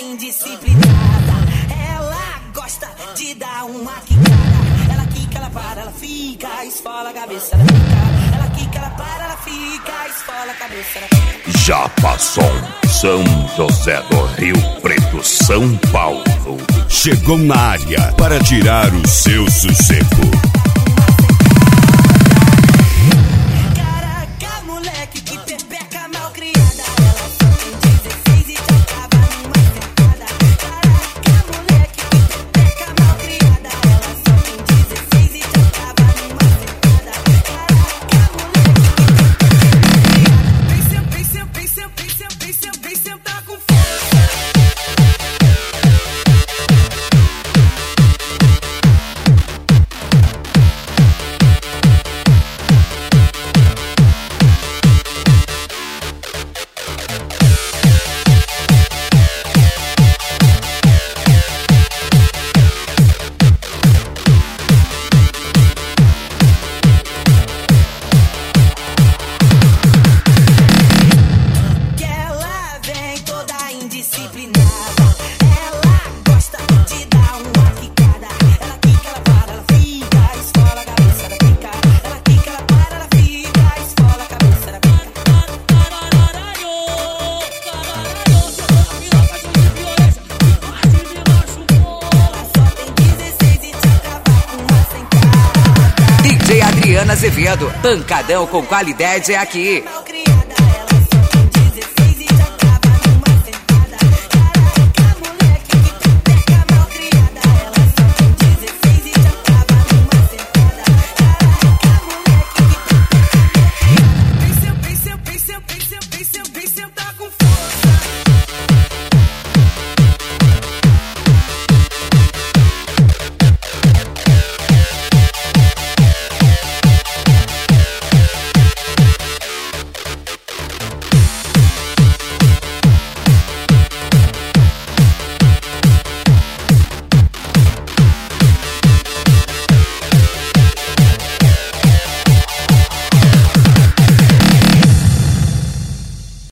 indisciplinada. Ela gosta de dar uma quicada. Ela quica, ela para, ela fica, esfola a cabeça, ela fica. Ela quica, ela para, ela fica, esfola a cabeça, ela fica. Japasson, São José do Rio Preto, São Paulo. Chegou na área para tirar o seu sossego. Caraca, moleque, que pepeca mal criada. Ela só tem 16 e te acaba numa sentada. Caraca, moleque, que pepeca mal criada. Ela só tem 16 e te acaba numa sentada. Caraca, moleque, que pepeca mal criada. Vem sentar com força. DJ Adriana Azevedo, pancadão com qualidade é aqui.